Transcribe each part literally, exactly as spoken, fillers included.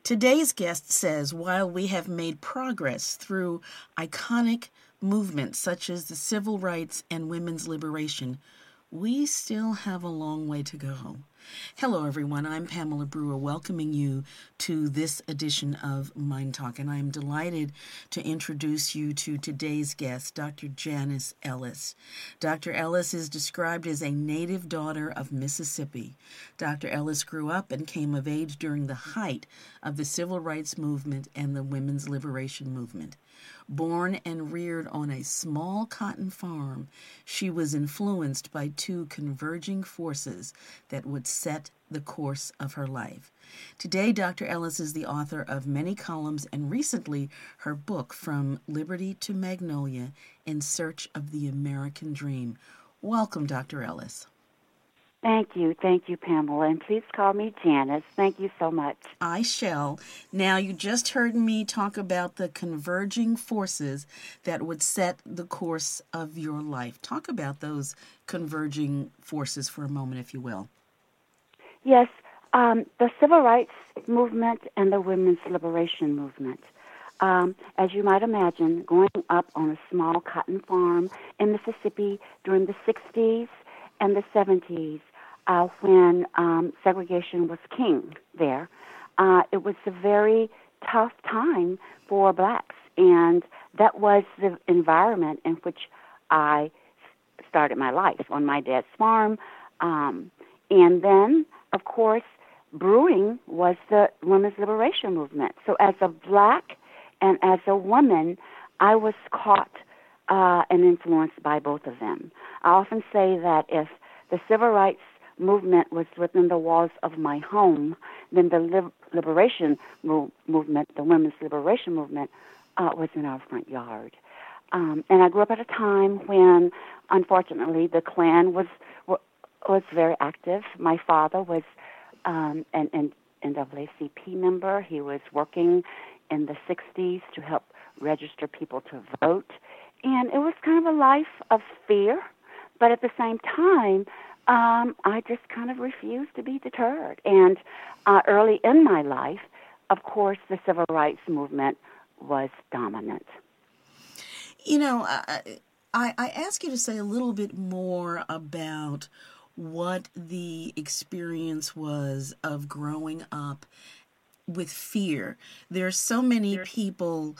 Today's guest says while we have made progress through iconic movements such as the civil rights and women's liberation, we still have a long way to go. Hello, everyone. I'm Pamela Brewer, welcoming you to this edition of Mind Talk, and I am delighted to introduce you to today's guest, Doctor Janice Ellis. Doctor Ellis is described as a native daughter of Mississippi. Doctor Ellis grew up and came of age during the height of the civil rights movement and the women's liberation movement. Born and reared on a small cotton farm, she was influenced by two converging forces that would set the course of her life. Today, Doctor Ellis is the author of many columns and recently her book, From Liberty to Magnolia, In Search of the American Dream. Welcome, Doctor Ellis. Thank you. Thank you, Pamela. And please call me Janice. Thank you so much. I shall. Now, you just heard me talk about the converging forces that would set the course of your life. Talk about those converging forces for a moment, if you will. Yes, um, the civil rights movement and the women's liberation movement. Um, as you might imagine, growing up on a small cotton farm in Mississippi during the sixties and the seventies, uh, when um, segregation was king there, uh, it was a very tough time for blacks, and that was the environment in which I started my life on my dad's farm. Um, and then, of course, brewing was the women's liberation movement. So as a black and as a woman, I was caught uh, and influenced by both of them. I often say that if the civil rights movement was within the walls of my home, then the lib- liberation mo- movement, the women's liberation movement, uh, was in our front yard. Um, and I grew up at a time when, unfortunately, the Klan was was very active. My father was um, an, an N double A C P member. He was working in the sixties to help register people to vote. And it was kind of a life of fear, but at the same time, um, I just kind of refused to be deterred. And uh, early in my life, of course, the civil rights movement was dominant. You know, I, I, I ask you to say a little bit more about what the experience was of growing up with fear. There are so many people,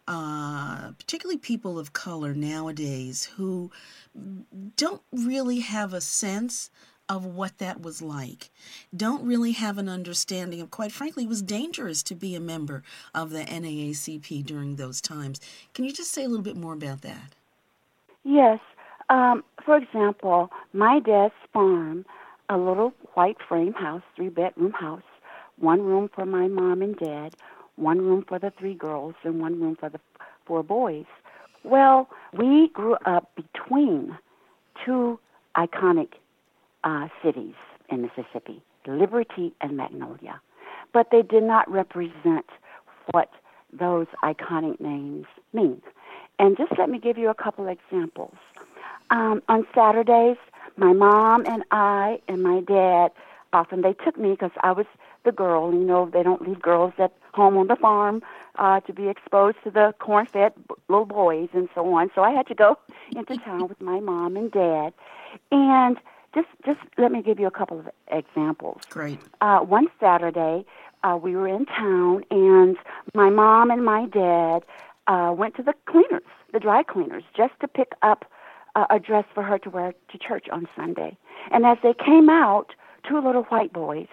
uh, particularly people of color nowadays, who don't really have a sense of what that was like, don't really have an understanding of, quite frankly, it was dangerous to be a member of the N double A C P during those times. Can you just say a little bit more about that? Yes. Um, for example, my dad's farm, a little white frame house, three-bedroom house, one room for my mom and dad, one room for the three girls, and one room for the four boys. Well, we grew up between two iconic uh, cities in Mississippi, Liberty and Magnolia, but they did not represent what those iconic names mean. And just let me give you a couple examples. Um, on Saturdays, my mom and I and my dad, often they took me because I was the girl. You know, they don't leave girls at home on the farm uh, to be exposed to the corn-fed b- little boys and so on. So I had to go into town with my mom and dad. And just just let me give you a couple of examples. Great. Uh, one Saturday, uh, we were in town, and my mom and my dad uh, went to the cleaners, the dry cleaners, just to pick up uh, a dress for her to wear to church on Sunday. And as they came out, two little white boys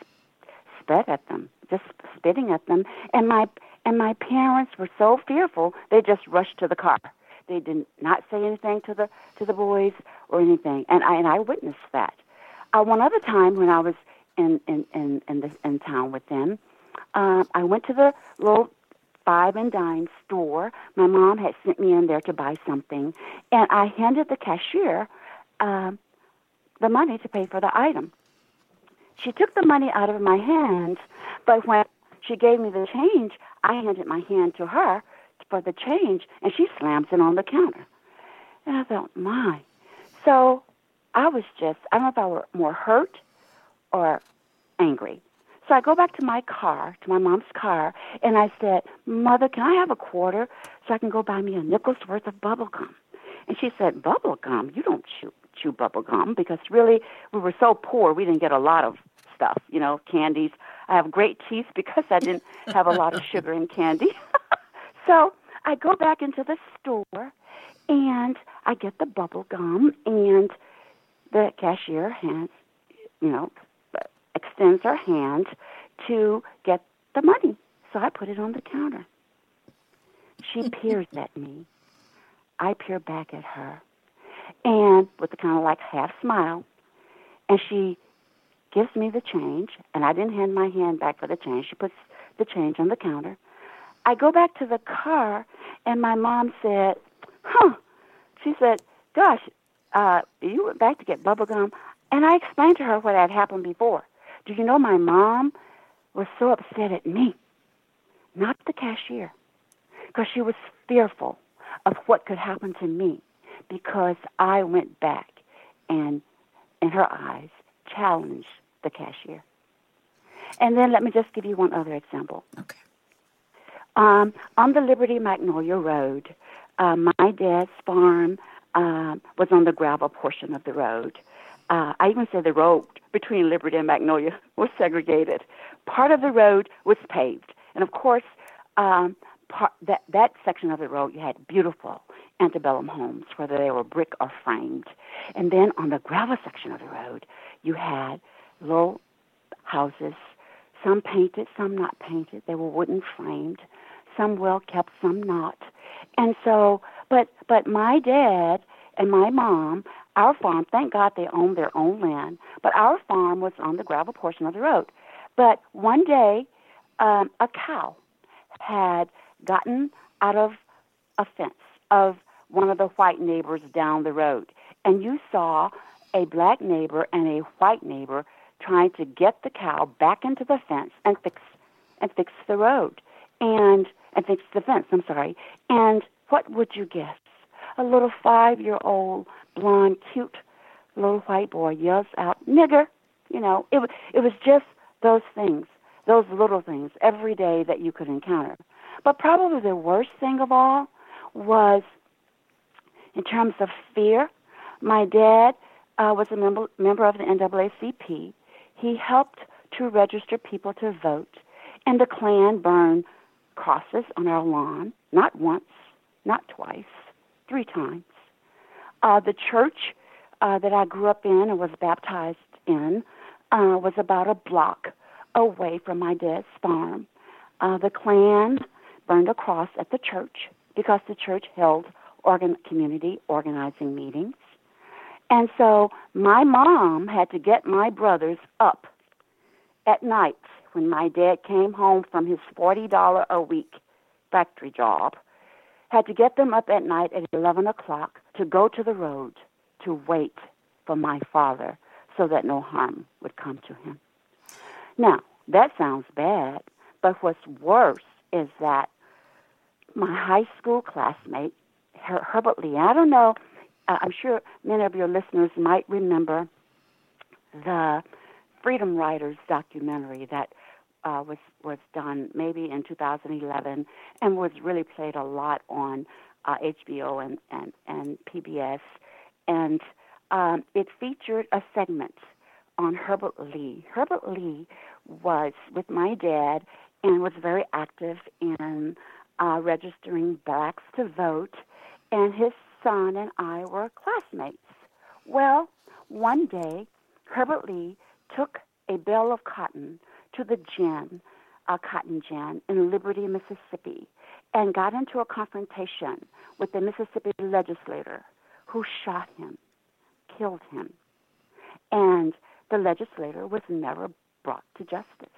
spat at them, just spitting at them. And my and my parents were so fearful, they just rushed to the car. They did not say anything to the to the boys or anything. And I and I witnessed that. Uh, one other time when I was in in in in, the, in town with them, uh, I went to the little five and dime store. My mom had sent me in there to buy something, and I handed the cashier uh, the money to pay for the item. She took the money out of my hands, but when she gave me the change, I handed my hand to her for the change, and she slams it on the counter. And I thought, my. So I was just, I don't know if I were more hurt or angry. So I go back to my car, to my mom's car, and I said, Mother, can I have a quarter so I can go buy me a nickel's worth of bubble gum? And she said, bubble gum? You don't chew, chew bubble gum, because really we were so poor we didn't get a lot of stuff, you know, candies. I have great teeth because I didn't have a lot of sugar in candy. So I go back into the store, and I get the bubble gum, and the cashier hands, you know, extends her hand to get the money. So I put it on the counter. She peers at me. I peer back at her, and with a kind of like half smile, and she gives me the change, and I didn't hand my hand back for the change. She puts the change on the counter. I go back to the car, and my mom said, huh, she said, gosh, uh, you went back to get bubble gum? And I explained to her what had happened before. Do you know my mom was so upset at me, not the cashier, because she was fearful of what could happen to me because I went back and, in her eyes, challenged the cashier. And then let me just give you one other example. Okay. Um, on the Liberty Magnolia Road, uh, my dad's farm um, was on the gravel portion of the road. Uh, I even said the road between Liberty and Magnolia was segregated. Part of the road was paved. And, of course, um, part, that, that section of the road, you had beautiful antebellum homes, whether they were brick or framed. And then on the gravel section of the road, you had little houses, some painted, some not painted. They were wooden framed, some well kept, some not. And so, but but my dad and my mom, our farm, thank God they owned their own land, but our farm was on the gravel portion of the road. But one day, um, a cow had gotten out of a fence of one of the white neighbors down the road. And you saw a black neighbor and a white neighbor trying to get the cow back into the fence and fix and fix the road and and fix the fence. I'm sorry. And what would you guess? A little five-year-old, blonde, cute little white boy yells out, "Nigger!" You know, it was it was just those things, those little things every day that you could encounter. But probably the worst thing of all was, in terms of fear, my dad uh, was a member member of the N double A C P. He helped to register people to vote, and the Klan burned crosses on our lawn, not once, not twice, three times. Uh, the church uh, that I grew up in and was baptized in uh, was about a block away from my dad's farm. Uh, the Klan burned a cross at the church because the church held organ- community organizing meetings. And so my mom had to get my brothers up at night when my dad came home from his forty dollars a week factory job, had to get them up at night at eleven o'clock to go to the road to wait for my father so that no harm would come to him. Now, that sounds bad, but what's worse is that my high school classmate, Her- Herbert Lee, I don't know, uh, I'm sure many of your listeners might remember the Freedom Riders documentary that uh, was was done maybe in two thousand eleven and was really played a lot on uh, H B O and, and, and P B S. And um, it featured a segment on Herbert Lee. Herbert Lee was with my dad and was very active in uh, registering blacks to vote, and his son and I were classmates. Well, one day, Herbert Lee took a bale of cotton to the gin, a cotton gin in Liberty, Mississippi, and got into a confrontation with the Mississippi legislator who shot him, killed him. And the legislator was never brought to justice.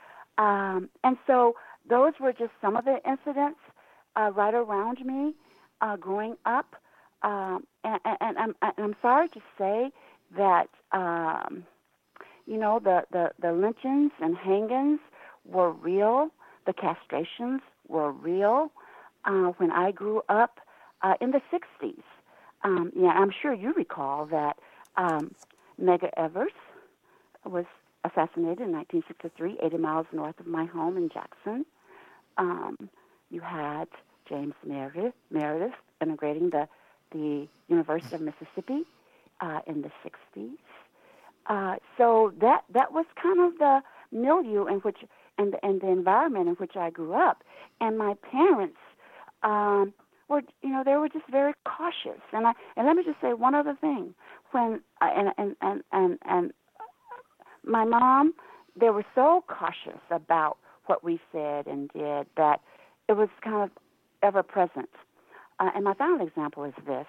Um, and so those were just some of the incidents uh, right around me uh, growing up. Um, and, and, and, I'm, and I'm sorry to say that, um, you know, the, the, the lynchings and hangings were real. The castrations were real. Uh, when I grew up uh, in the sixties, um, yeah, I'm sure you recall that um, Medgar Evers was assassinated in nineteen sixty-three, eighty miles north of my home in Jackson. Um, you had James Meredith, Meredith integrating the, the University of Mississippi uh, in the sixties. Uh, so that that was kind of the milieu in which, and the, and the environment in which I grew up. And my parents um, were, you know, they were just very cautious. And I and let me just say one other thing. When uh, and, and and and and my mom, they were so cautious about what we said and did that it was kind of ever present. Uh, and my final example is this.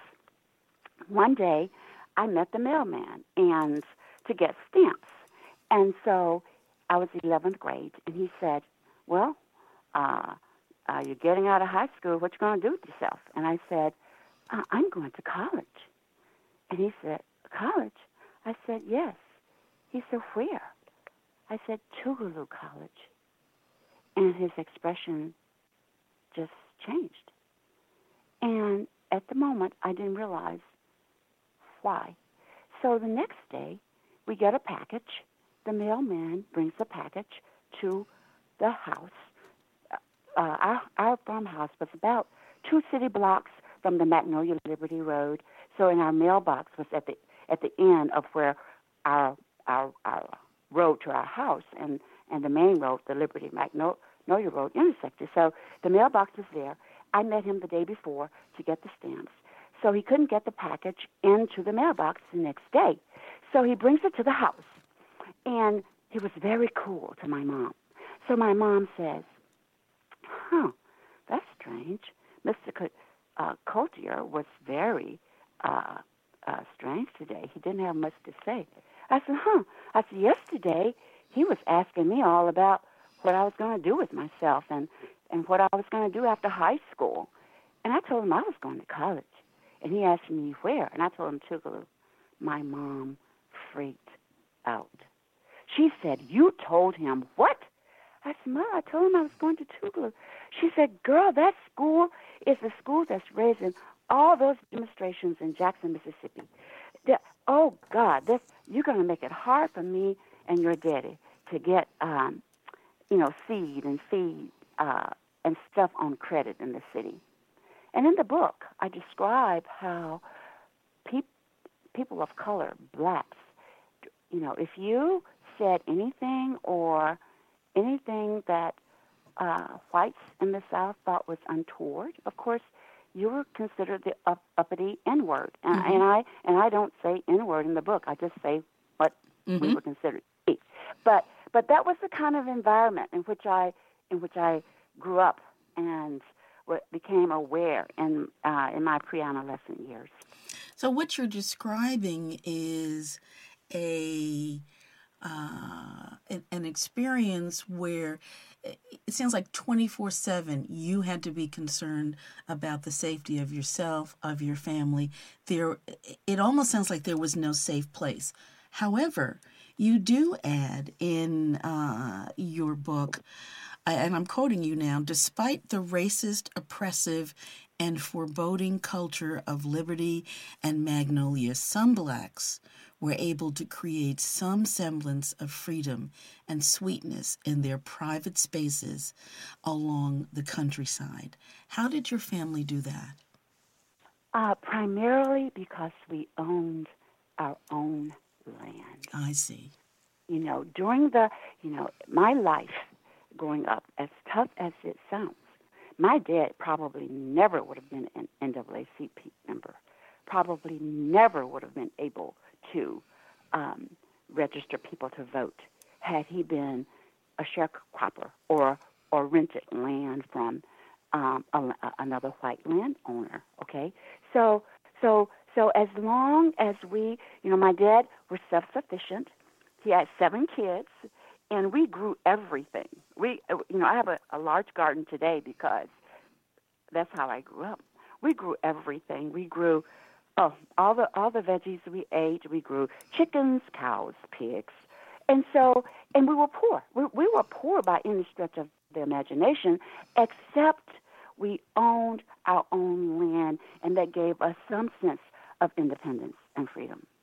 One day, I met the mailman and to get stamps. And so I was eleventh grade, and he said, well, uh, uh, you're getting out of high school. What you going to do with yourself? And I said, uh, I'm going to college. And he said, college? I said, yes. He said, where? I said, Tougaloo College. And his expression just changed. And at the moment, I didn't realize why. So the next day, we get a package. The mailman brings the package to the house. Uh, our, our farmhouse was about two city blocks from the Magnolia Liberty Road. So, in our mailbox was at the at the end of where our our, our road to our house and, and the main road, the Liberty Magnolia Road, intersected. So the mailbox was there. I met him the day before to get the stamps. So he couldn't get the package into the mailbox the next day. So he brings it to the house. And he was very cool to my mom. So my mom says, huh, that's strange. Mister C- uh, Coulter was very uh, uh, strange today. He didn't have much to say. I said, huh. I said, yesterday he was asking me all about what I was going to do with myself and, and what I was going to do after high school. And I told him I was going to college. And he asked me where. And I told him Tougaloo. My mom freaked out. She said, you told him what? I said, Ma, I told him I was going to Tougaloo. She said, girl, that school is the school that's raising all those demonstrations in Jackson, Mississippi. The, oh, God, this, you're going to make it hard for me and your daddy to get, um, you know, seed and feed uh, and stuff on credit in the city. And in the book, I describe how pe- people of color, blacks, you know, if you said anything or anything that uh, whites in the South thought was untoward, of course, you were considered the up- uppity N-word. And, mm-hmm. and I and I don't say N-word in the book. I just say what mm-hmm. we were considered to be. But but that was the kind of environment in which I in which I grew up and became aware in uh, in my pre-adolescent years. So what you're describing is a uh, an, an experience where it sounds like twenty-four seven you had to be concerned about the safety of yourself, of your family. There, it almost sounds like there was no safe place. However, you do add in uh, your book, and I'm quoting you now, despite the racist, oppressive, and foreboding culture of Liberty and Magnolia, some blacks were able to create some semblance of freedom and sweetness in their private spaces along the countryside. How did your family do that? Uh, primarily because we owned our own land. I see. You know, during the, you know, my life growing up, as tough as it sounds, my dad probably never would have been an N double A C P member, probably never would have been able to um, register people to vote had he been a sharecropper or or rented land from um, a, a, another white landowner. Okay, so so so as long as we, you know, my dad was self-sufficient. He had seven kids, and we grew everything. We, you know, I have a, a large garden today because that's how I grew up. We grew everything. We grew oh, all the all the veggies we ate. We grew chickens, cows, pigs, and so and we were poor. We, we were poor by any stretch of the imagination, except we owned our own land, and that gave us some sense of independence and freedom.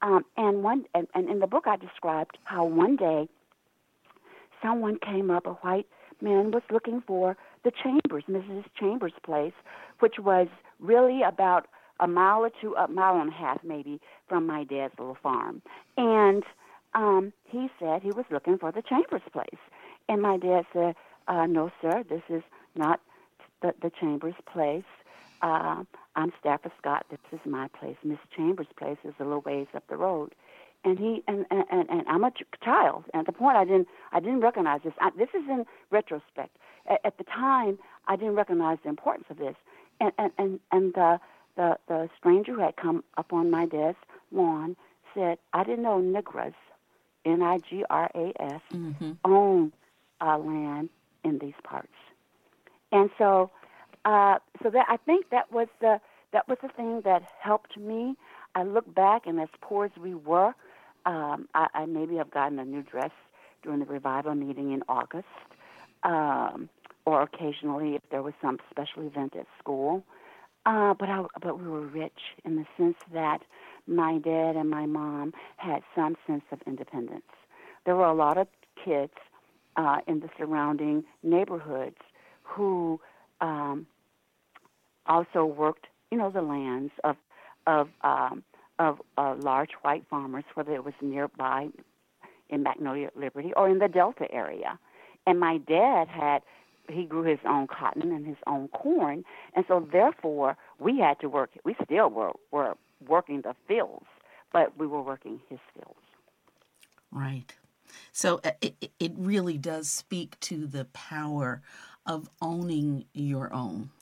Um, and one and, and in the book I described how one day someone came up, a white man was looking for the Chambers, Missus Chambers' place, which was really about a mile or two, a mile and a half maybe, from my dad's little farm. And um, he said he was looking for the Chambers' place. And my dad said, uh, no, sir, this is not the, the Chambers' place. Uh, I'm Stafford Scott. This is my place. Miss Chambers' place is a little ways up the road. And he and, and, and I'm a ch- child. And at the point, I didn't I didn't recognize this. I, this is in retrospect. At, at the time, I didn't recognize the importance of this. And and and, and the, the the stranger who had come up on my dad's lawn said, "I didn't know Nigras, N I G R A S, mm-hmm. own uh, land in these parts." And so, uh, so that I think that was the that was the thing that helped me. I look back, and as poor as we were, um, I, I maybe have gotten a new dress during the revival meeting in August, um, or occasionally if there was some special event at school. Uh, but I, but we were rich in the sense that my dad and my mom had some sense of independence. There were a lot of kids uh, in the surrounding neighborhoods who um, also worked, you know, the lands of of um, of uh, large white farmers, whether it was nearby in Magnolia, Liberty, or in the Delta area. And my dad had, he grew his own cotton and his own corn, and so therefore we had to work, we still were, were working the fields, but we were working his fields. Right. So it, it really does speak to the power of owning your own.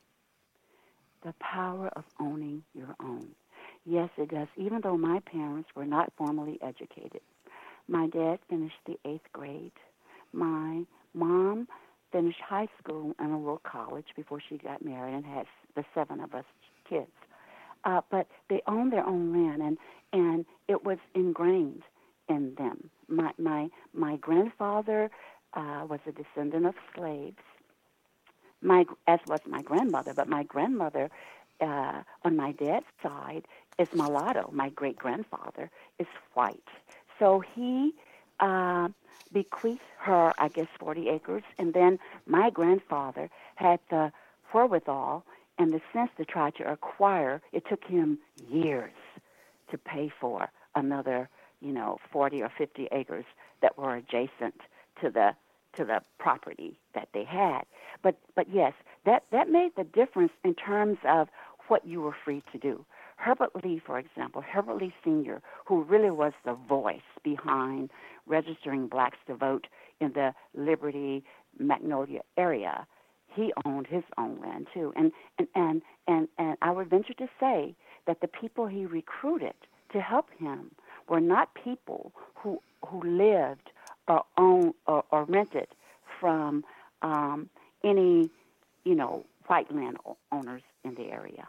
The power of owning your own. Yes, it does. Even though my parents were not formally educated. My dad finished the eighth grade. My mom finished high school and a little college before she got married and had the seven of us kids. Uh, but they owned their own land, and, and it was ingrained in them. My my my grandfather uh, was a descendant of slaves. My, as was my grandmother, but my grandmother uh, on my dad's side is mulatto. My great-grandfather is white. So he uh, bequeathed her, I guess, forty acres, and then my grandfather had the wherewithal and the sense to try to acquire. It took him years to pay for another, you know, forty or fifty acres that were adjacent to the to the property that they had. But but yes, that, that made the difference in terms of what you were free to do. Herbert Lee, for example, Herbert Lee Senior, who really was the voice behind registering blacks to vote in the Liberty, Magnolia area, he owned his own land too. And and, and, and, and I would venture to say that the people he recruited to help him were not people who who lived or owned or, or rented from um, any, you know, white land owners in the area.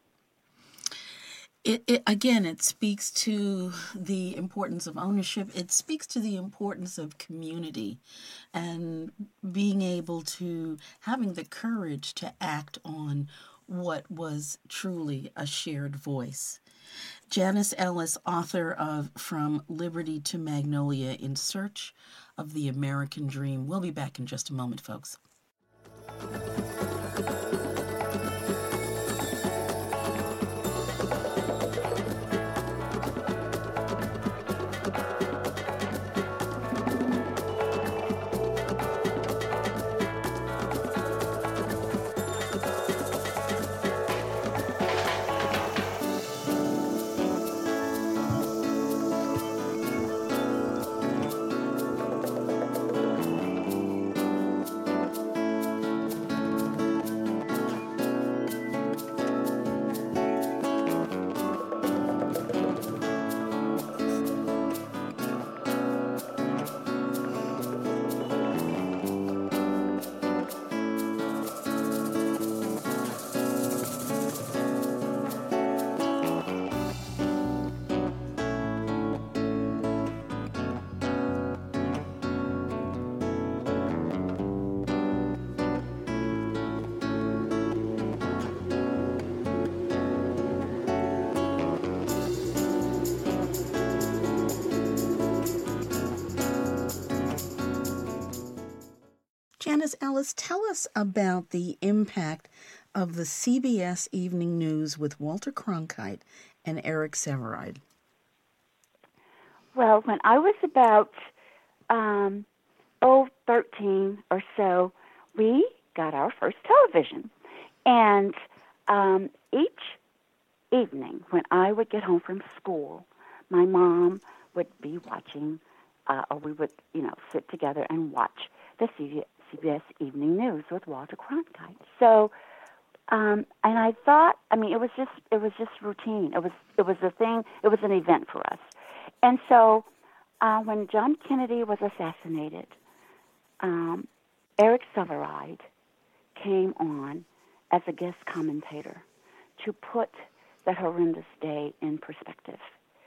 It, it, again, it speaks to the importance of ownership. It speaks to the importance of community and being able to, having the courage to act on what was truly a shared voice. Janice Ellis, author of From Liberty to Magnolia, In Search of the American Dream. We'll be back in just a moment, folks. Janice Ellis, tell us about the impact of the C B S Evening News with Walter Cronkite and Eric Sevareid. Well, when I was about um, oh, thirteen or so, we got our first television. And um, each evening when I would get home from school, my mom would be watching, uh, or we would, you know, sit together and watch the C B S Evening News with Walter Cronkite. So, um, and I thought, I mean, it was just, it was just routine. It was, it was a thing. It was an event for us. And so, uh, when John Kennedy was assassinated, um, Eric Sevareid came on as a guest commentator to put that horrendous day in perspective.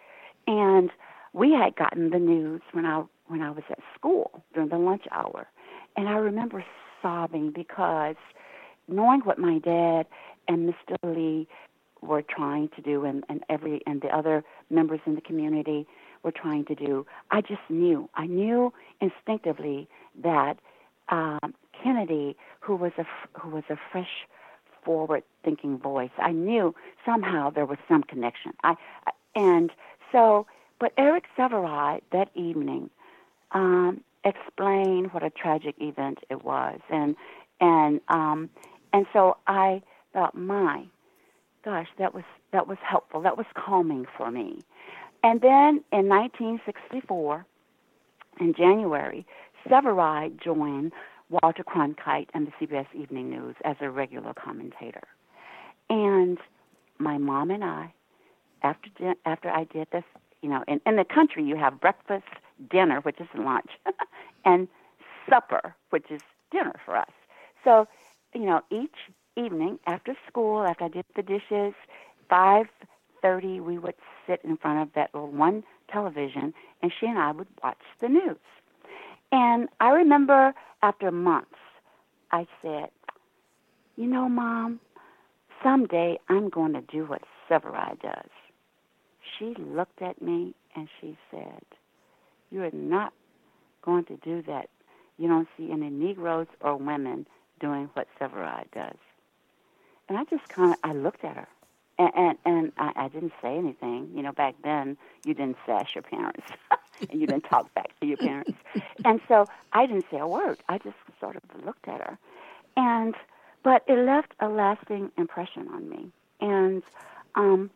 And we had gotten the news when I when I was at school during the lunch hour, and I remember sobbing because knowing what my dad and Mister Lee were trying to do, and, and every and the other members in the community were trying to do, I just knew. I knew instinctively that um, Kennedy, who was a who was a fresh, forward-thinking voice, I knew somehow there was some connection. I and so, but Eric Sevareid that evening um, explained what a tragic event it was, and and um, and so I thought, my gosh, that was that was helpful. That was calming for me. And then in nineteen sixty-four, in January, Sevareid joined Walter Cronkite and the C B S Evening News as a regular commentator. And my mom and I, after after I did this, you know, in, in the country you have breakfast, dinner, which is lunch, and supper, which is dinner for us. So, you know, each evening after school, after I did the dishes, five thirty, we would sit in front of that little one television, and she and I would watch the news. And I remember after months, I said, you know, Mom, someday I'm going to do what Sevareid does. She looked at me and she said, you are not going to do that. You don't see any Negroes or women doing what Sevareid does. And I just kind of, I looked at her. And, and, and I, I didn't say anything. You know, back then, you didn't sass your parents. And you didn't talk back to your parents. And so I didn't say a word. I just sort of looked at her. And, but it left a lasting impression on me. And um,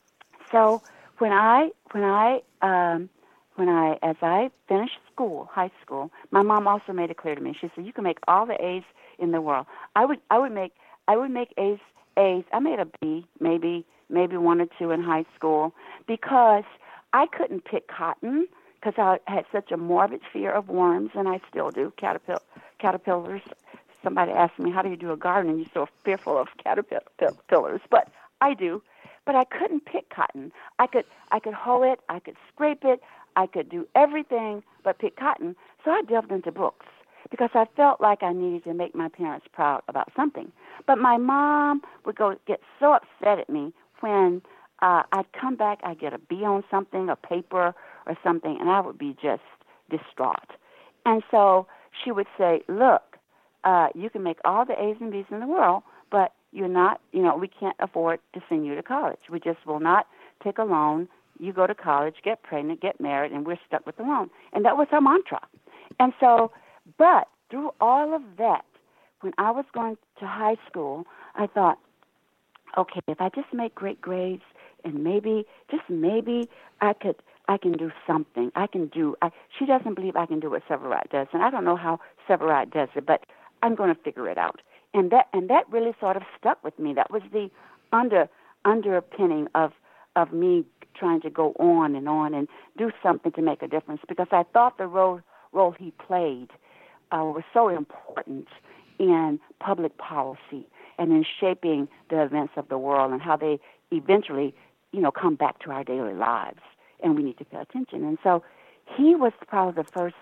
so when I, when I, um, when I, as I finished school, high school, my mom also made it clear to me. She said, you can make all the A's in the world. I would, I would make, I would make A's, A's. I made a B, maybe, maybe one or two in high school, because I couldn't pick cotton, because I had such a morbid fear of worms, and I still do, caterpill- caterpillars. Somebody asked me, how do you do a garden, and you're so fearful of caterpillars? But I do. But I couldn't pick cotton. I could I could hoe it, I could scrape it, I could do everything but pick cotton. So I delved into books because I felt like I needed to make my parents proud about something. But my mom would go get so upset at me when uh, I'd come back, I'd get a B on something, a paper or something, and I would be just distraught. And so she would say, look, uh, you can make all the A's and B's in the world, but you're not, you know, we can't afford to send you to college. We just will not take a loan. You go to college, get pregnant, get married, and we're stuck with the loan. And that was her mantra. And so, but through all of that, when I was going to high school, I thought, okay, if I just make great grades and maybe, just maybe I could, I can do something. I can do, I, she doesn't believe I can do what Sevareid does, and I don't know how Sevareid does it, but I'm going to figure it out. And that, and that really sort of stuck with me. That was the under, underpinning of, of me trying to go on and on and do something to make a difference, because I thought the role, role he played uh, was so important in public policy and in shaping the events of the world and how they eventually, you know, come back to our daily lives, and we need to pay attention. And so he was probably the first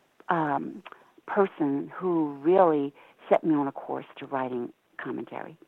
um, person who really set me on a course to writing commentary.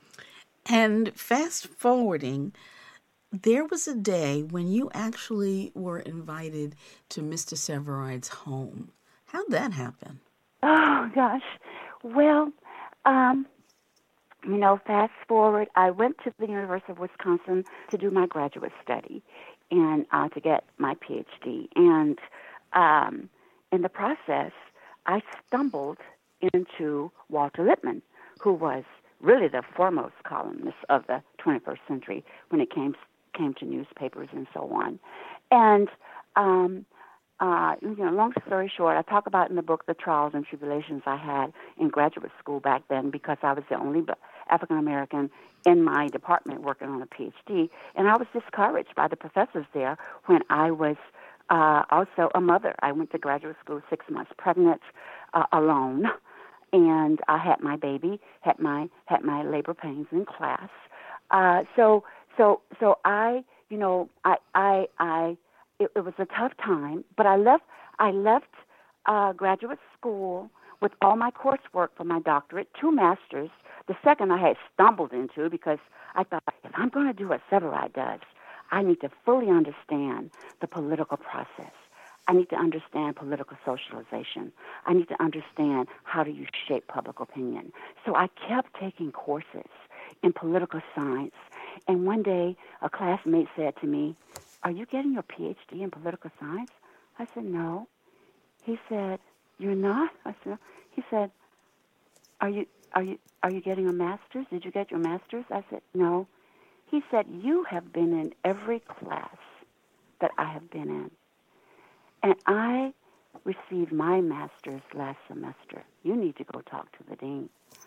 And fast forwarding, there was a day when you actually were invited to Mister Sevareid's home. How'd that happen? Oh, gosh. Well, um, you know, fast forward, I went to the University of Wisconsin to do my graduate study and uh, to get my P H D. And um, in the process, I stumbled into Walter Lippmann, who was really the foremost columnist of the twenty-first century when it came came to newspapers and so on. And um, uh, you know, long story short, I talk about in the book the trials and tribulations I had in graduate school back then because I was the only African American in my department working on a P H D, and I was discouraged by the professors there when I was uh, also a mother. I went to graduate school six months pregnant, uh, alone, and I had my baby, had my had my labor pains in class. Uh, so so so I, you know, I I I it, it was a tough time, but I left I left uh, graduate school with all my coursework for my doctorate, two masters. The second I had stumbled into because I thought, if I'm going to do what Severide does, I need to fully understand the political process. I need to understand political socialization. I need to understand how do you shape public opinion. So I kept taking courses in political science. And one day a classmate said to me, "Are you getting your P H D in political science?" I said, "No." He said, "You're not?" I said, "No." He said, Are you are you are you getting a master's? Did you get your master's?" I said, "No." He said, "You have been in every class that I have been in. And I received my master's last semester. You need to go talk to the dean."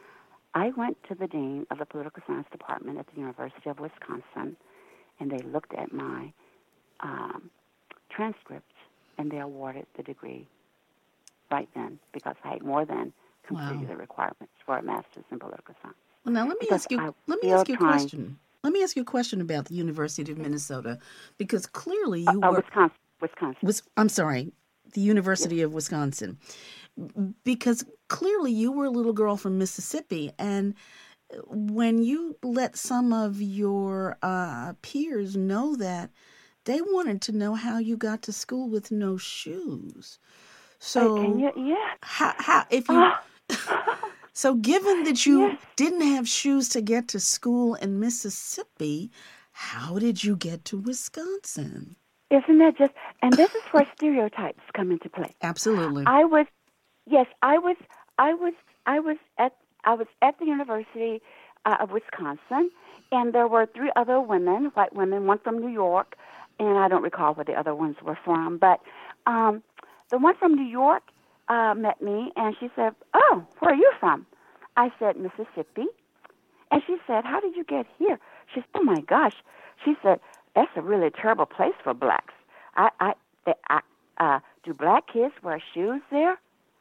I went to the dean of the political science department at the University of Wisconsin, and they looked at my um, transcript, and they awarded the degree right then because I had more than completed Wow. the requirements for a master's in political science. Well, now let me Because ask you. I Let me feel ask you a trying- question. Let me ask you a question about the University of Minnesota, because clearly you Uh, uh, were. Wisconsin. Wisconsin. Was I'm sorry, the University of Wisconsin, because clearly you were a little girl from Mississippi, and when you let some of your uh, peers know that, they wanted to know how you got to school with no shoes. So, Hey, can you, yeah. how, how if you, so given that you Yes. didn't have shoes to get to school in Mississippi, how did you get to Wisconsin? Isn't that just, and this is where stereotypes come into play. Absolutely. I was, yes, I was, I was, I was at, I was at the University uh, of Wisconsin, and there were three other women, white women, one from New York, and I don't recall where the other ones were from, but um, the one from New York uh, met me, and she said, "Oh, where are you from?" I said, "Mississippi." And she said, "How did you get here?" She said, "Oh my gosh." She said, "That's a really terrible place for blacks. I, I, they, I uh, do black kids wear shoes there?"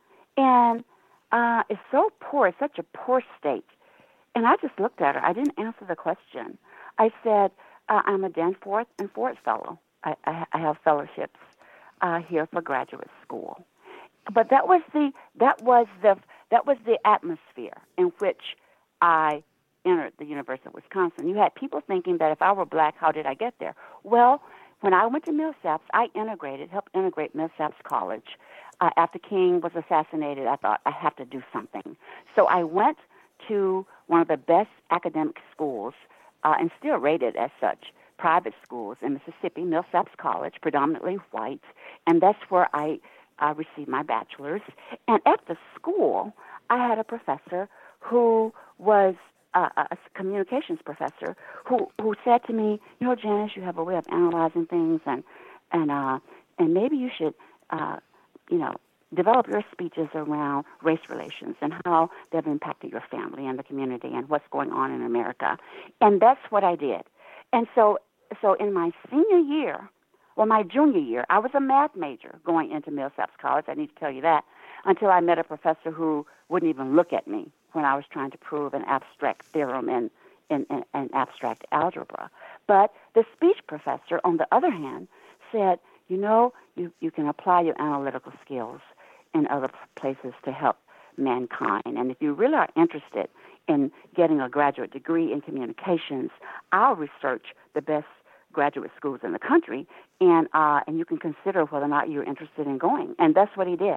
And uh, it's so poor. It's such a poor state. And I just looked at her. I didn't answer the question. I said, uh, "I'm a Danforth and Ford Fellow. I, I, I have fellowships uh, here for graduate school." But that was the that was the that was the atmosphere in which I entered the University of Wisconsin. You had people thinking that if I were black, how did I get there? Well, when I went to Millsaps, I integrated, helped integrate Millsaps College. Uh, after King was assassinated, I thought I have to do something. So I went to one of the best academic schools, uh, and still rated as such, private schools in Mississippi, Millsaps College, predominantly white, and that's where I uh, received my bachelor's. And at the school, I had a professor who was uh, a communications professor who, who said to me, "You know, Janice, you have a way of analyzing things, and and uh, and maybe you should, uh, you know, develop your speeches around race relations and how they've impacted your family and the community and what's going on in America." And that's what I did. And so, so in my senior year, well, my junior year, I was a math major going into Millsaps College. I need to tell you that, until I met a professor who wouldn't even look at me when I was trying to prove an abstract theorem in, in, in, in abstract algebra. But the speech professor, on the other hand, said, "You know, you, you can apply your analytical skills in other places to help mankind. And if you really are interested in getting a graduate degree in communications, I'll research the best graduate schools in the country, and uh, and you can consider whether or not you're interested in going." And that's what he did.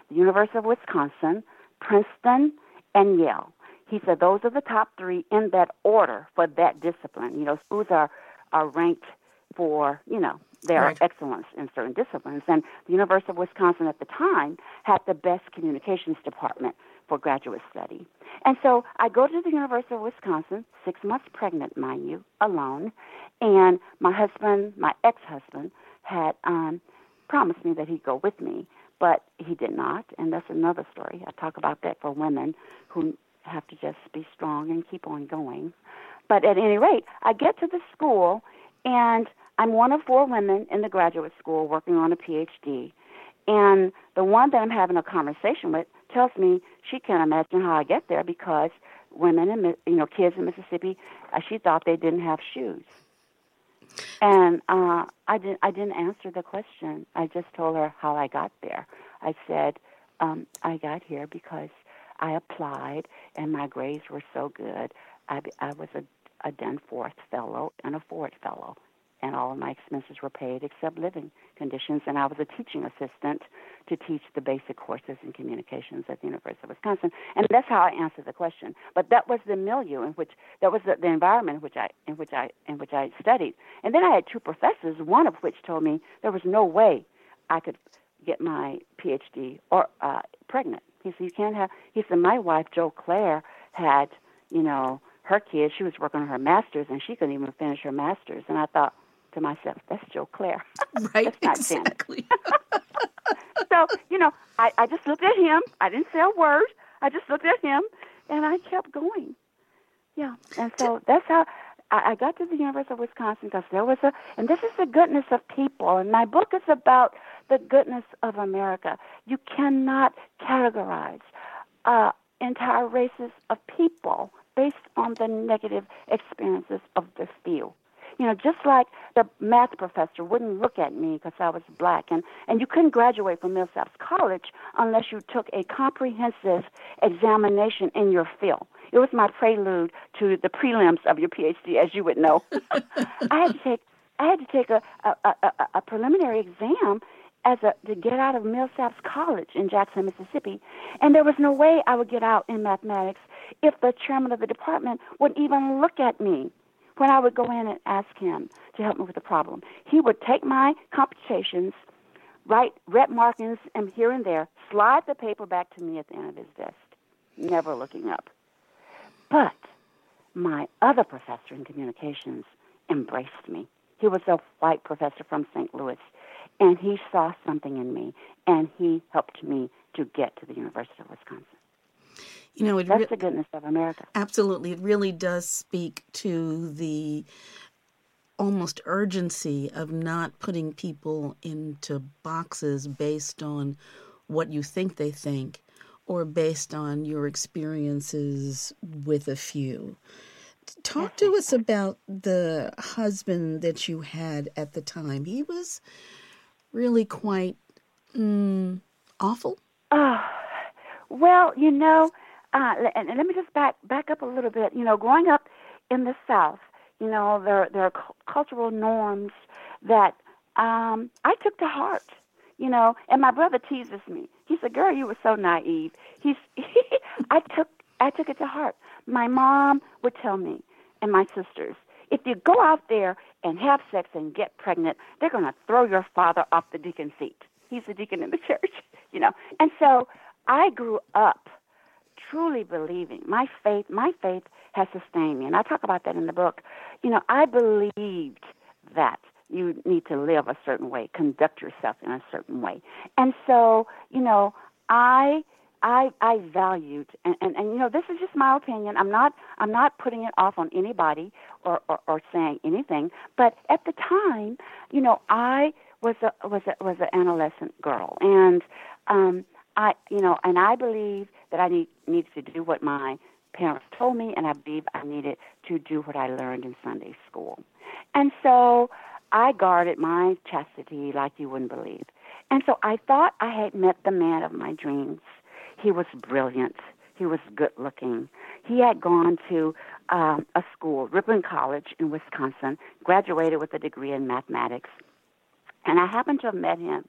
the University of Wisconsin, Princeton, and Yale. He said those are the top three in that order for that discipline. You know, schools are, are ranked for, you know, their Right. excellence in certain disciplines. And the University of Wisconsin at the time had the best communications department for graduate study. And so I go to the University of Wisconsin, six months pregnant, mind you, alone. And my husband, my ex-husband, had um, promised me that he'd go with me, but he did not. And that's another story. I talk about that for women who have to just be strong and keep on going. But at any rate, I get to the school, and I'm one of four women in the graduate school working on a P H D. And the one that I'm having a conversation with tells me she can't imagine how I get there because women and, you know, kids in Mississippi, uh, she thought they didn't have shoes. And uh, I didn't. I didn't answer the question. I just told her how I got there. I said um, I got here because I applied, and my grades were so good. I, I was a, a Danforth Fellow and a Ford Fellow, and all of my expenses were paid except living conditions. And I was a teaching assistant to teach the basic courses in communications at the University of Wisconsin. And that's how I answered the question. But that was the milieu in which, that was the, the environment in which I, in which I, in which I studied. And then I had two professors, one of which told me there was no way I could get my P H D or uh, pregnant. He said, you can't have, he said, my wife, Jo Claire, had, you know, her kids, she was working on her master's, and she couldn't even finish her master's. And I thought to myself, that's Jo Claire. Right, That's not exactly. So, you know, I, I just looked at him. I didn't say a word. I just looked at him, and I kept going. Yeah, and so that's how I, I got to the University of Wisconsin, because there was a, and this is the goodness of people, and my book is about the goodness of America. You cannot categorize uh, entire races of people based on the negative experiences of the few. You know, just like the math professor wouldn't look at me because I was black, and, and you couldn't graduate from Millsaps College unless you took a comprehensive examination in your field. It was my prelude to the prelims of your P H D, as you would know. I had to take I had to take a, a, a, a preliminary exam as a to get out of Millsaps College in Jackson, Mississippi, and there was no way I would get out in mathematics if the chairman of the department would even look at me when I would go in and ask him to help me with the problem. He would take my computations, write rep markings and here and there, slide the paper back to me at the end of his desk, never looking up. But my other professor in communications embraced me. He was a white professor from Saint Louis, and he saw something in me, and he helped me to get to the University of Wisconsin. You know, it That's re- the goodness of America. Absolutely. It really does speak to the almost urgency of not putting people into boxes based on what you think they think or based on your experiences with a few. Talk to us about the husband that you had at the time. He was really quite mm, awful. Oh, well, you know, uh, and, and let me just back back up a little bit. You know, growing up in the South, you know, there there are cu- cultural norms that um, I took to heart. You know, and my brother teases me. He said, "Girl, you were so naive." He's, I took I took it to heart. My mom would tell me, and my sisters, if you go out there and have sex and get pregnant, they're going to throw your father off the deacon seat. He's the deacon in the church, you know. And so I grew up truly believing. My faith, my faith has sustained me, and I talk about that in the book. You know, I believed that you need to live a certain way, conduct yourself in a certain way. And so, you know, I I I valued and, and, and you know, this is just my opinion. I'm not I'm not putting it off on anybody or, or, or saying anything. But at the time, you know, I was a was a was an adolescent girl, and um I you know, and I believe that I need needed to do what my parents told me, and I believe I needed to do what I learned in Sunday school. And so I guarded my chastity like you wouldn't believe. And so I thought I had met the man of my dreams. He was brilliant. He was good-looking. He had gone to um, a school, Ripon College in Wisconsin, graduated with a degree in mathematics. And I happened to have met him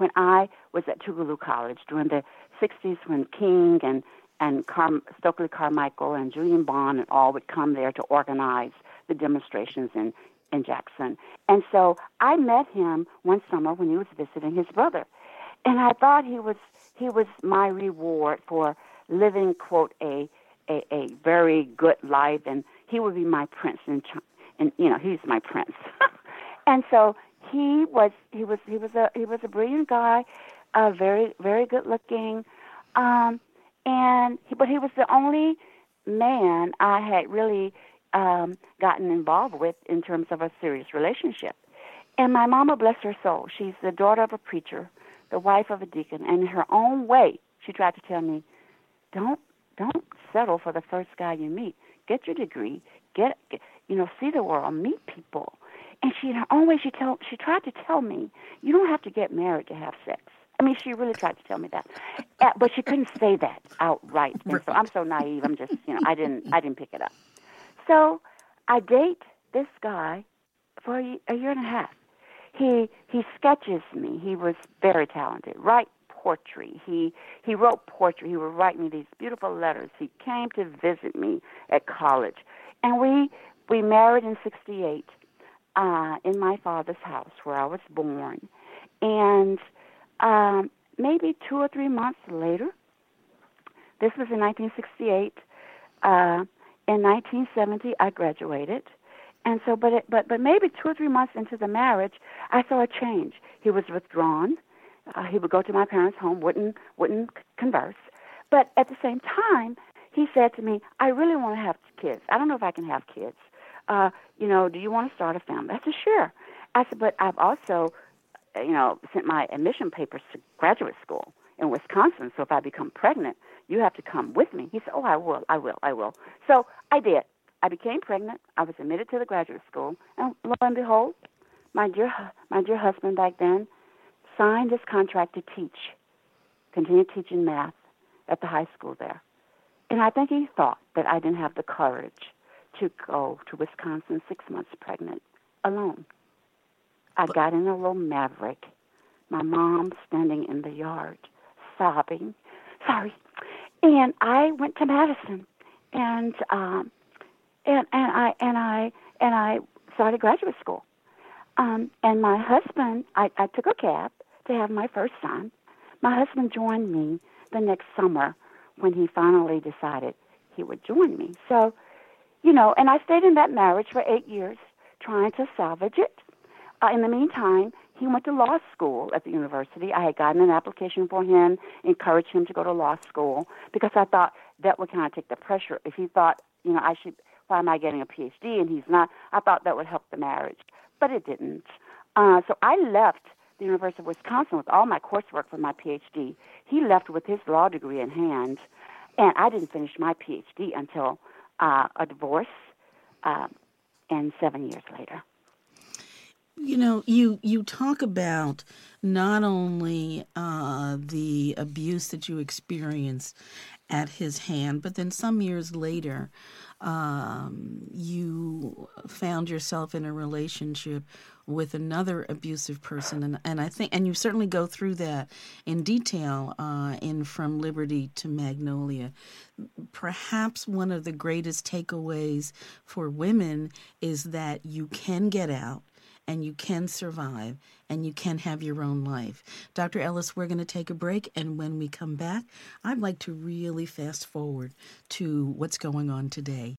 when I was at Tougaloo College during the sixties, when King and and Car- Stokely Carmichael and Julian Bond and all would come there to organize the demonstrations in, in Jackson. And so I met him one summer when he was visiting his brother. And I thought he was he was my reward for living, quote, a a, a very good life, and he would be my prince, and, and you know, he's my prince. And so he was he was he was a he was a brilliant guy, uh, very very good looking, um, and he, but he was the only man I had really um, gotten involved with in terms of a serious relationship. And my mama, bless her soul, she's the daughter of a preacher, the wife of a deacon, and in her own way, she tried to tell me, don't don't settle for the first guy you meet. Get your degree, get, get you know, see the world, meet people. And she, in her own way, she told, she tried to tell me, you don't have to get married to have sex. I mean, she really tried to tell me that, uh, but she couldn't say that outright. And so I'm so naive. I'm just, you know, I didn't, I didn't pick it up. So I date this guy for a, a year and a half. He he sketches me. He was very talented. Write poetry. He he wrote poetry. He would write me these beautiful letters. He came to visit me at college, and we we married in sixty-eight. Uh, in my father's house where I was born. And um, maybe two or three months later, this was in nineteen sixty-eight, uh, in nineteen seventy I graduated. And so, but, it, but but maybe two or three months into the marriage, I saw a change. He was withdrawn. Uh, he would go to my parents' home, wouldn't wouldn't converse. But at the same time, he said to me, I really want to have kids. I don't know if I can have kids. Uh, you know, do you want to start a family? I said, sure. I said, but I've also, you know, sent my admission papers to graduate school in Wisconsin, so if I become pregnant, you have to come with me. He said, oh, I will, I will, I will. So I did. I became pregnant. I was admitted to the graduate school, and lo and behold, my dear, my dear husband back then signed this contract to teach, continue teaching math at the high school there. And I think he thought that I didn't have the courage to go to Wisconsin six months pregnant alone. I got in a little Maverick. My mom standing in the yard, sobbing, sorry. And I went to Madison, and um, and and I and I and I started graduate school. Um, and my husband, I, I took a cab to have my first son. My husband joined me the next summer when he finally decided he would join me. So. You know, and I stayed in that marriage for eight years, trying to salvage it. Uh, in the meantime, he went to law school at the university. I had gotten an application for him, encouraged him to go to law school, because I thought that would kind of take the pressure. If he thought, you know, I should, why am I getting a P H D and he's not, I thought that would help the marriage. But it didn't. Uh, so I left the University of Wisconsin with all my coursework for my P H D. He left with his law degree in hand, and I didn't finish my P H D until Uh, a divorce, uh, and seven years later. You know, you, you talk about not only uh, the abuse that you experienced at his hand, but then some years later, um, you found yourself in a relationship with another abusive person, and, and I think, and you certainly go through that in detail uh, in From Liberty to Magnolia. Perhaps one of the greatest takeaways for women is that you can get out, and you can survive, and you can have your own life. Doctor Ellis, we're going to take a break, and when we come back, I'd like to really fast forward to what's going on today.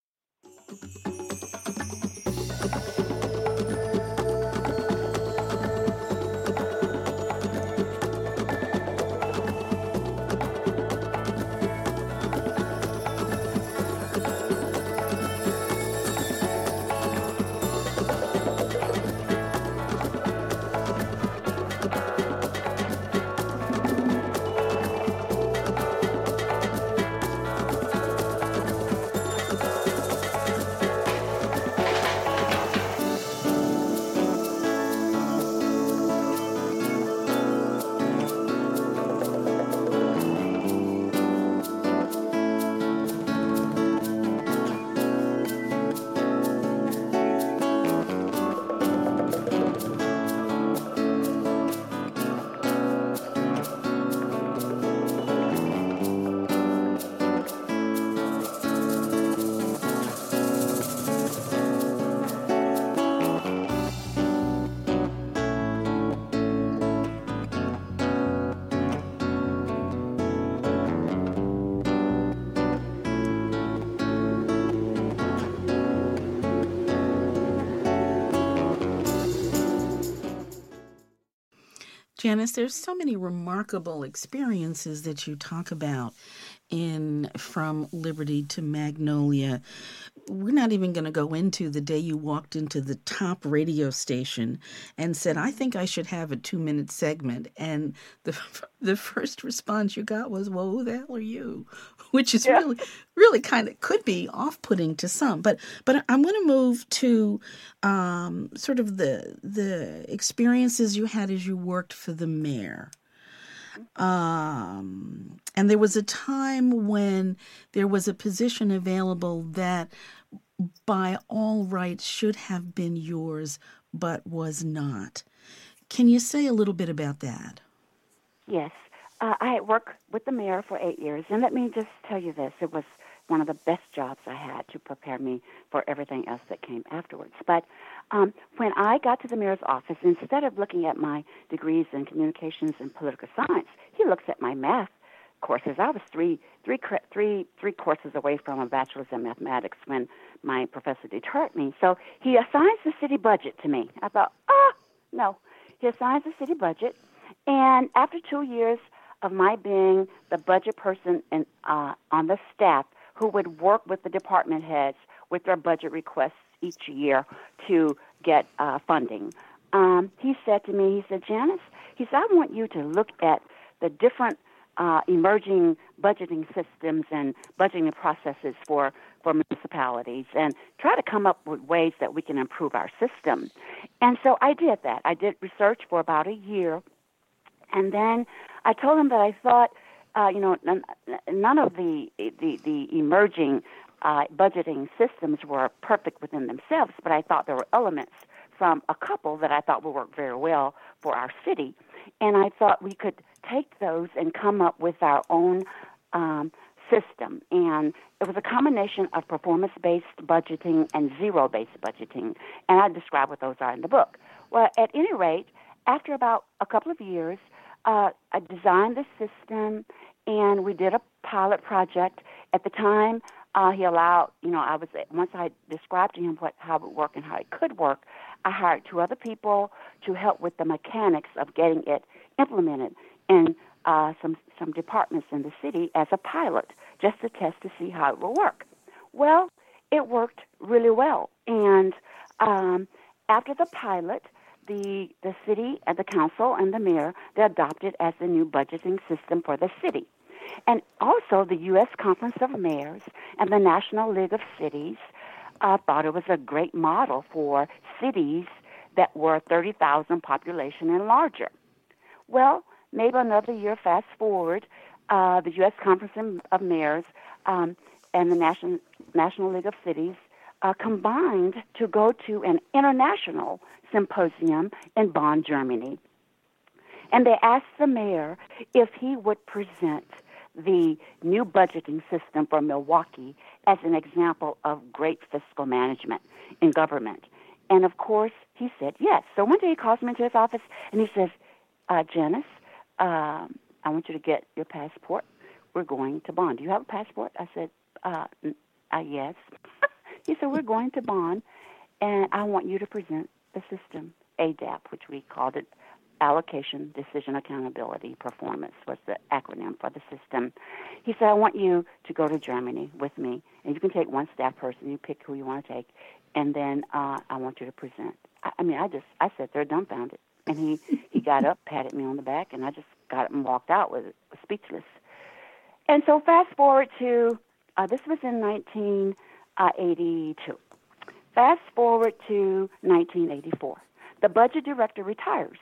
Janice, there's so many remarkable experiences that you talk about in From Liberty to Magnolia. We're not even going to go into the day you walked into the top radio station and said, I think I should have a two-minute segment. And the the first response you got was, well, who the hell are you? Which is Yeah. really, really kind of could be off-putting to some. But but I'm going to move to um, sort of the the experiences you had as you worked for the mayor. Um, and there was a time when there was a position available that by all rights should have been yours, but was not. Can you say a little bit about that? Yes. Uh, I had worked with the mayor for eight years, and let me just tell you this. It was one of the best jobs I had to prepare me for everything else that came afterwards. But um, when I got to the mayor's office, instead of looking at my degrees in communications and political science, he looks at my math courses. I was three, three, three, three courses away from a bachelor's in mathematics when my professor deterred me. So he assigns the city budget to me. I thought, ah, no. He assigns the city budget, and after two years of my being the budget person in, uh, on the staff who would work with the department heads with their budget requests each year to get uh, funding, um, he said to me, he said, Janice, he said, I want you to look at the different uh, emerging budgeting systems and budgeting processes for, for municipalities and try to come up with ways that we can improve our system. And so I did that. I did research for about a year. And then I told him that I thought, uh, you know, none, none of the the, the emerging uh, budgeting systems were perfect within themselves, but I thought there were elements from a couple that I thought would work very well for our city. And I thought we could take those and come up with our own um, system. And it was a combination of performance-based budgeting and zero-based budgeting. And I describe what those are in the book. Well, at any rate, after about a couple of years, Uh, I designed the system, and we did a pilot project. At the time, uh, he allowed, you know, I was once I described to him what how it would work and how it could work, I hired two other people to help with the mechanics of getting it implemented in uh, some some departments in the city as a pilot, just to test to see how it will work. Well, it worked really well, and um, after the pilot, The, the city and the council and the mayor, they adopted as the new budgeting system for the city. And also the U S Conference of Mayors and the National League of Cities uh, thought it was a great model for cities that were thirty thousand population and larger. Well, maybe another year fast forward, uh, the U S Conference of Mayors um, and the National, National League of Cities uh, combined to go to an international symposium in Bonn, Germany. And they asked the mayor if he would present the new budgeting system for Milwaukee as an example of great fiscal management in government. And of course, he said yes. So one day he calls me into his office and he says, uh, Janice, um, I want you to get your passport. We're going to Bonn. Do you have a passport? I said, uh, uh, yes. He said, we're going to Bonn, and I want you to present the system, A D A P, which we called it, Allocation, Decision, Accountability, Performance was the acronym for the system. He said, I want you to go to Germany with me, and you can take one staff person, you pick who you want to take, and then uh, I want you to present. I, I mean, I just, I sat there dumbfounded, and he, he got up, patted me on the back, and I just got up and walked out with speechless. And so fast forward to, uh, this was in nineteen eighty-two. Fast forward to nineteen eighty-four. The budget director retires,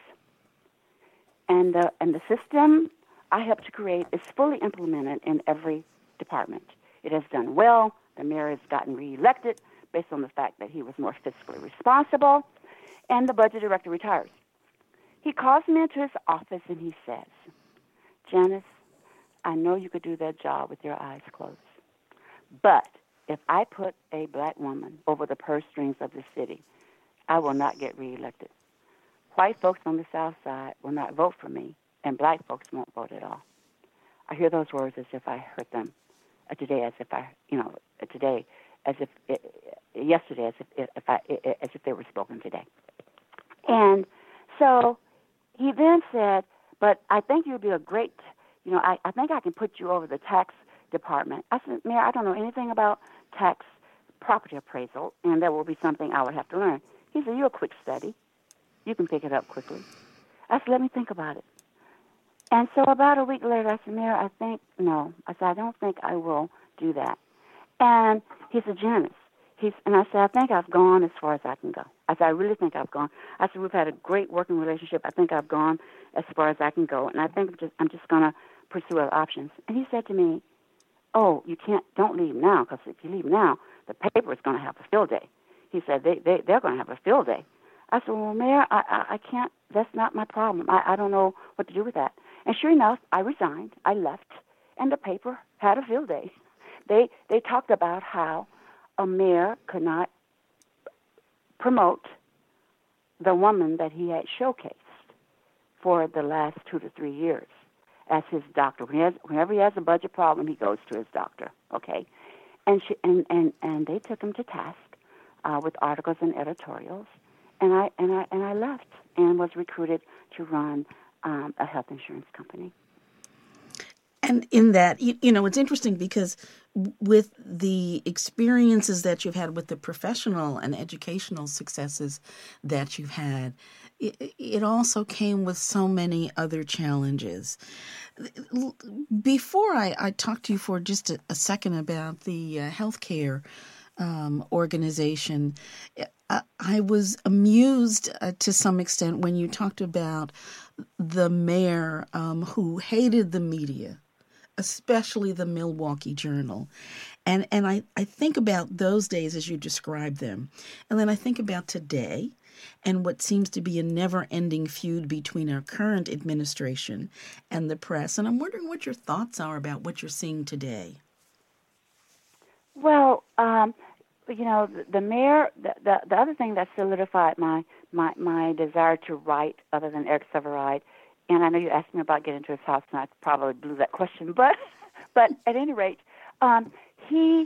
and the and the system I helped to create is fully implemented in every department. It has done well. The mayor has gotten reelected based on the fact that he was more fiscally responsible, and the budget director retires. He calls me into his office and he says, Janice, I know you could do that job with your eyes closed, but if I put a black woman over the purse strings of the city, I will not get reelected. White folks on the South Side will not vote for me, and black folks won't vote at all. I hear those words as if I heard them uh, today, as if I, you know, uh, today, as if it, yesterday, as if if I as if they were spoken today. And so he then said, but I think you'd be a great, you know, I, I think I can put you over the tax department. I said, Mayor, I don't know anything about tax property appraisal, and that will be something I would have to learn. He said, you're a quick study. You can pick it up quickly. I said, let me think about it. And so about a week later, I said, Mayor, I think, no. I said, I don't think I will do that. And he said, Janice, he's, and I said, I think I've gone as far as I can go. I said, I really think I've gone. I said, we've had a great working relationship. I think I've gone as far as I can go, and I think I'm just, I'm just going to pursue other options. And he said to me, oh, you can't, don't leave now, because if you leave now, the paper is going to have a field day. He said, they, they, they're going to have a field day. I said, well, Mayor, I, I, I can't, that's not my problem. I, I don't know what to do with that. And sure enough, I resigned, I left, and the paper had a field day. They, they talked about how a mayor could not promote the woman that he had showcased for the last two to three years as his doctor. When he has, whenever he has a budget problem, he goes to his doctor, okay? And she, and, and, and they took him to task uh, with articles and editorials, and I and I and I left and was recruited to run um, a health insurance company. And in that, you, you know, it's interesting because with the experiences that you've had with the professional and educational successes that you've had, it, it also came with so many other challenges. Before I, I talk to you for just a, a second about the uh, healthcare um, organization, I, I was amused uh, to some extent when you talked about the mayor um, who hated the media, especially the Milwaukee Journal. And and I, I think about those days as you describe them. And then I think about today and what seems to be a never-ending feud between our current administration and the press. And I'm wondering what your thoughts are about what you're seeing today. Well, um, you know, the, the mayor, the, the, the other thing that solidified my, my, my desire to write other than Eric Sevareid, and I know you asked me about getting into his house, and I probably blew that question, but but at any rate, um, he,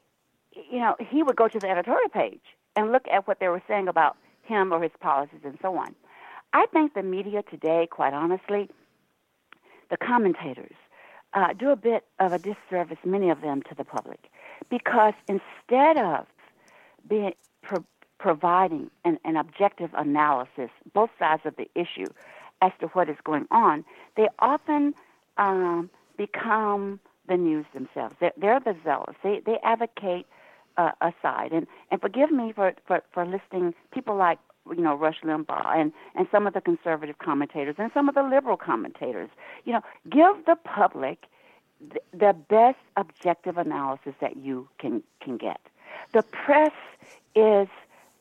you know, he would go to the editorial page and look at what they were saying about him or his policies and so on. I think the media today, quite honestly, the commentators, uh, do a bit of a disservice, many of them, to the public, because instead of being pro- providing an, an objective analysis, both sides of the issue, as to what is going on, they often um, become the news themselves. They're, they're the zealous. They they advocate uh, a side. And, and forgive me for, for, for listing people like, you know, Rush Limbaugh and, and some of the conservative commentators and some of the liberal commentators. You know, give the public th- the best objective analysis that you can, can get. The press is...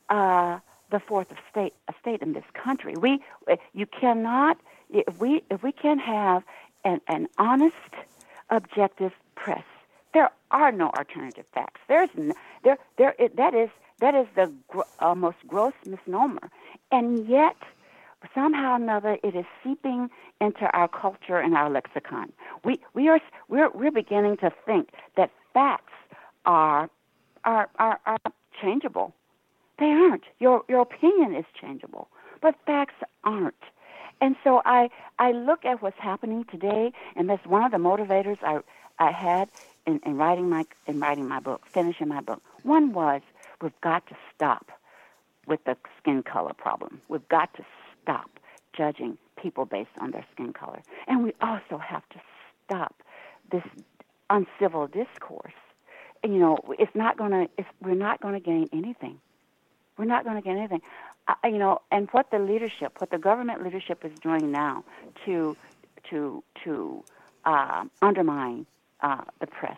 Uh, the fourth estate, estate in this country. We, you cannot, if we, if we can have an, an honest, objective press, there are no alternative facts. There's, n- there, there. It, that is, that is the gr- uh, most gross misnomer, and yet somehow or another it is seeping into our culture and our lexicon. We, we are, we're, we're beginning to think that facts are, are, are, are changeable. They aren't. Your your opinion is changeable, but facts aren't. And so I I look at what's happening today, and that's one of the motivators I I had in, in writing my in writing my book, finishing my book. One was we've got to stop with the skin color problem. We've got to stop judging people based on their skin color, and we also have to stop this uncivil discourse. And, you know, it's not gonna. It's, we're not going to gain anything. We're not going to get anything, uh, you know. And what the leadership, what the government leadership is doing now to to to uh, undermine uh, the press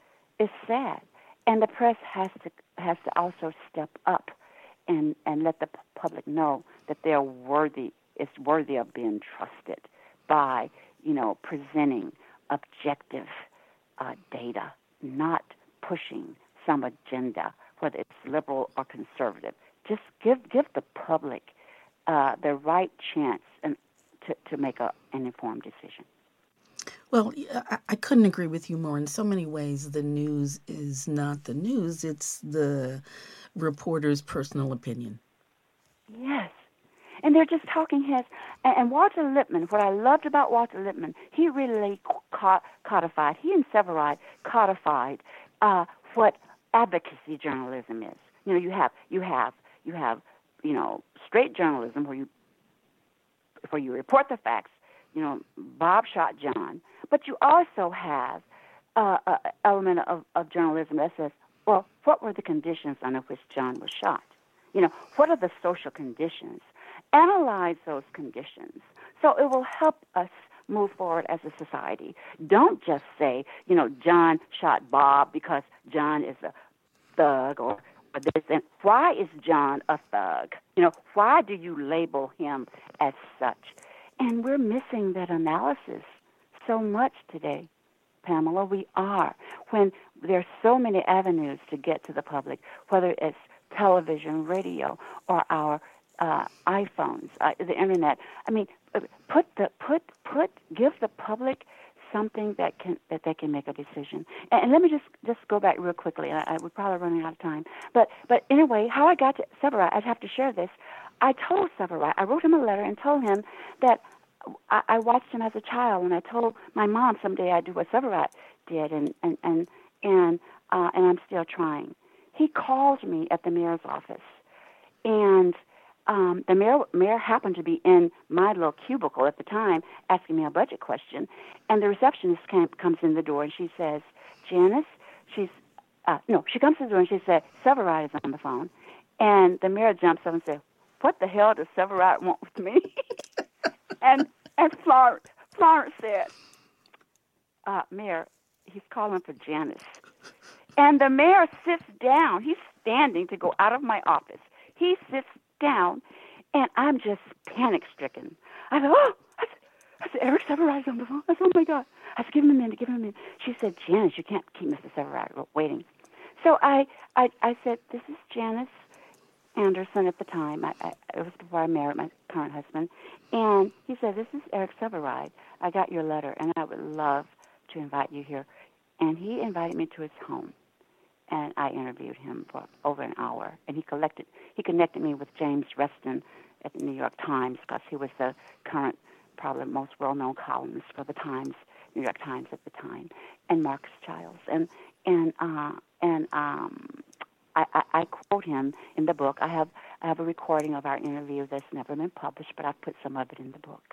is sad. And the press has to has to also step up and, and let the p- public know that they're worthy, is worthy of being trusted by, you know, presenting objective uh, data, not pushing some agenda, whether it's liberal or conservative. Just give give the public uh, the right chance and to, to make a, an informed decision. Well, I, I couldn't agree with you more. In so many ways, the news is not the news. It's the reporter's personal opinion. Yes. and they're just talking heads. And, and Walter Lippmann, what I loved about Walter Lippmann, he really ca- codified, he and Severide codified uh, what advocacy journalism is. You know, you have, you have, you have, you know, straight journalism where you, where you report the facts. You know, Bob shot John, but you also have uh, an element of, of journalism that says, well, what were the conditions under which John was shot? You know, what are the social conditions? Analyze those conditions so it will help us move forward as a society. Don't just say, you know, John shot Bob because John is a thug or, or this. And why is John a thug? You know, why do you label him as such? And we're missing that analysis so much today, Pamela. We are. When there's so many avenues to get to the public, whether it's television, radio, or our uh, iPhones, uh, the internet. I mean, put the put put give the public something that can that they can make a decision. And, and let me just, just go back real quickly. I, I we're probably running out of time. But but anyway, how I got to Severide, I'd have to share this. I told Severide, I wrote him a letter and told him that I, I watched him as a child, and I told my mom someday I'd do what Severide did, and and and and, uh, and I'm still trying. He called me at the mayor's office, and um, the mayor, mayor happened to be in my little cubicle at the time asking me a budget question, and the receptionist came, comes in the door, and she says, Janice, she's, uh, no, she comes to the door, and she said, Severide is on the phone, and the mayor jumps up and said, what the hell does Severide want with me? and and Florence, Florence said, uh, Mayor, he's calling for Janice. And the mayor sits down. He's standing to go out of my office. He sits down, and I'm just panic-stricken. I said, oh, I said, I said Eric Severide's on the phone. I said, oh, my God. I said, give him a minute, give him a minute. She said, Janice, you can't keep Mister Severide waiting. So I, I, I said, this is Janice Anderson at the time. I, I, it was before I married my current husband. And he said, this is Eric Severide. I got your letter, and I would love to invite you here. And he invited me to his home. And I interviewed him for over an hour. And he collected, he connected me with James Reston at the New York Times because he was the current, probably most well-known columnist for the Times, New York Times at the time, and Marcus Childs. And and uh, and um, I, I, I quote him in the book. I have I have a recording of our interview that's never been published, but I've put some of it in the book.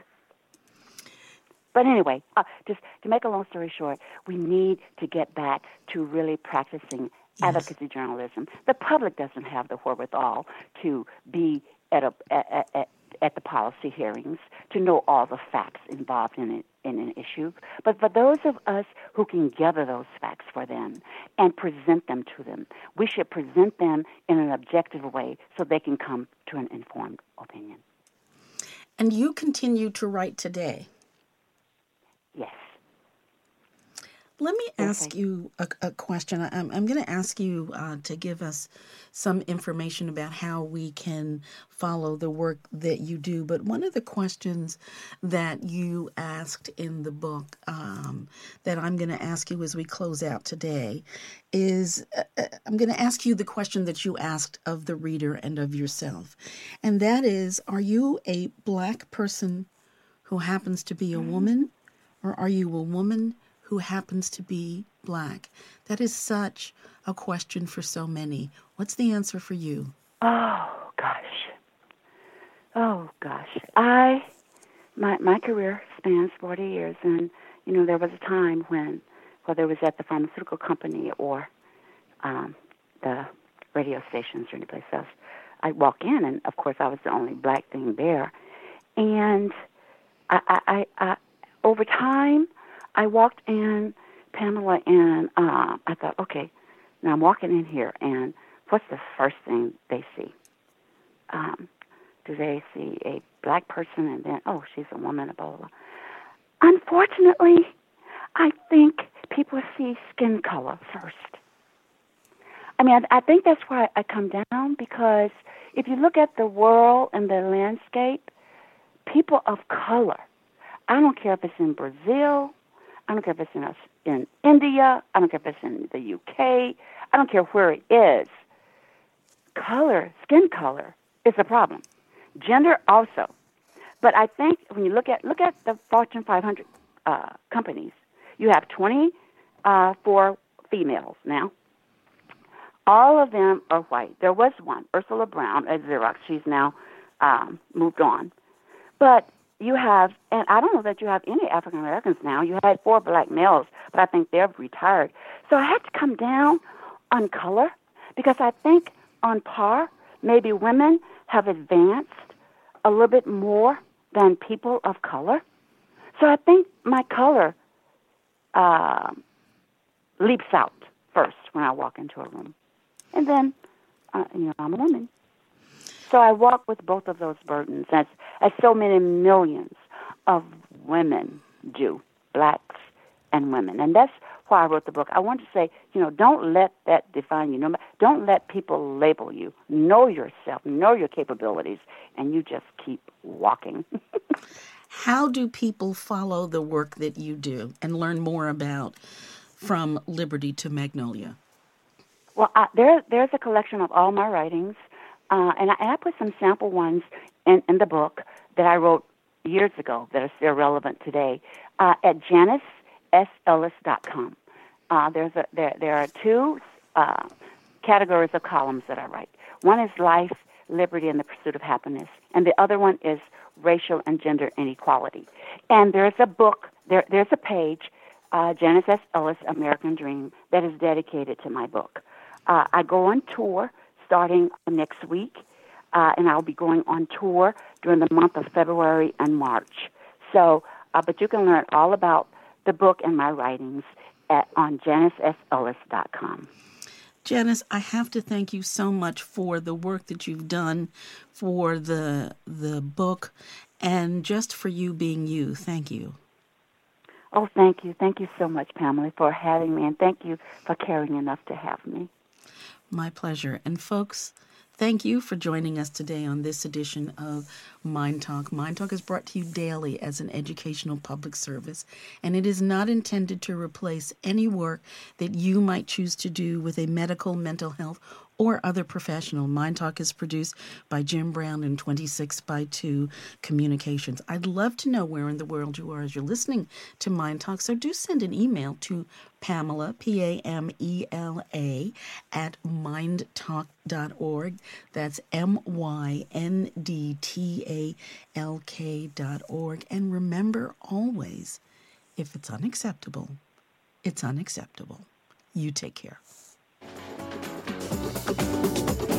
But anyway, uh, just to make a long story short, we need to get back to really practicing yes. advocacy journalism. The public doesn't have the wherewithal to be at a at, at, at the policy hearings, to know all the facts involved in it, in an issue. But for those of us who can gather those facts for them and present them to them, we should present them in an objective way so they can come to an informed opinion. And you continue to write today. Yes. Let me ask you a, a question. I'm, I'm going to ask you uh, to give us some information about how we can follow the work that you do. But one of the questions that you asked in the book um, that I'm going to ask you as we close out today is uh, I'm going to ask you the question that you asked of the reader and of yourself. And that is, are you a Black person who happens to be a woman? Or are you a woman who happens to be Black? That is such a question for so many. What's the answer for you? Oh, gosh. Oh, gosh. I, my my career spans forty years, and, you know, there was a time when, whether it was at the pharmaceutical company or um, the radio stations or anyplace else, I'd walk in, and, of course, I was the only Black thing there. And I, I, I, I over time, I walked in, Pamela, and uh, I thought, okay, now I'm walking in here, and what's the first thing they see? Um, do they see a Black person, and then, oh, she's a woman, blah, blah, blah. Unfortunately, I think people see skin color first. I mean, I, I think that's why I come down, because if you look at the world and the landscape, people of color, I don't care if it's in Brazil, I don't care if it's in, in India, I don't care if it's in the U K, I don't care where it is. Color, skin color, is a problem. Gender also. But I think when you look at look at the Fortune five hundred uh, companies, you have twenty-four females now. All of them are white. There was one, Ursula Brown at Xerox. She's now um, moved on. But you have, and I don't know that you have any African Americans now. You had four black males, but I think they're retired. So I had to come down on color because I think on par, maybe women have advanced a little bit more than people of color. So I think my color uh, leaps out first when I walk into a room. And then, uh, you know, I'm a woman. So I walk with both of those burdens, as, as so many millions of women do, blacks and women. And that's why I wrote the book. I want to say, you know, don't let that define you. No, don't let people label you. Know yourself, know your capabilities, and you just keep walking. How do people follow the work that you do and learn more about From Liberty to Magnolia? Well, uh, there, there's a collection of all my writings, uh, and, I, and I put some sample ones in, in the book that I wrote years ago that are still relevant today uh, at Janice S Ellis dot com. Uh, there's a, there, there are two uh, categories of columns that I write. One is life, liberty, and the pursuit of happiness, and the other one is racial and gender inequality. And there's a book, there, there's a page, uh, Janice S. Ellis, American Dream, that is dedicated to my book. Uh, I go on tour starting next week, uh, and I'll be going on tour during the month of February and March. So, uh, but you can learn all about the book and my writings at, on Janice S Ellis dot com. Janice, I have to thank you so much for the work that you've done, for the the book, and just for you being you. Thank you. Oh, thank you. Thank you so much, Pamela, for having me, and thank you for caring enough to have me. My pleasure. And folks, thank you for joining us today on this edition of Mind Talk. Mind Talk is brought to you daily as an educational public service, and it is not intended to replace any work that you might choose to do with a medical, mental health, or other professional. Mind Talk is produced by Jim Brown and twenty-six by two Communications. I'd love to know where in the world you are as you're listening to Mind Talk, so do send an email to Pamela, P A M E L A, at mind talk dot org. That's M Y N D T A L K dot org. And remember always, if it's unacceptable, it's unacceptable. You take care. Thank you.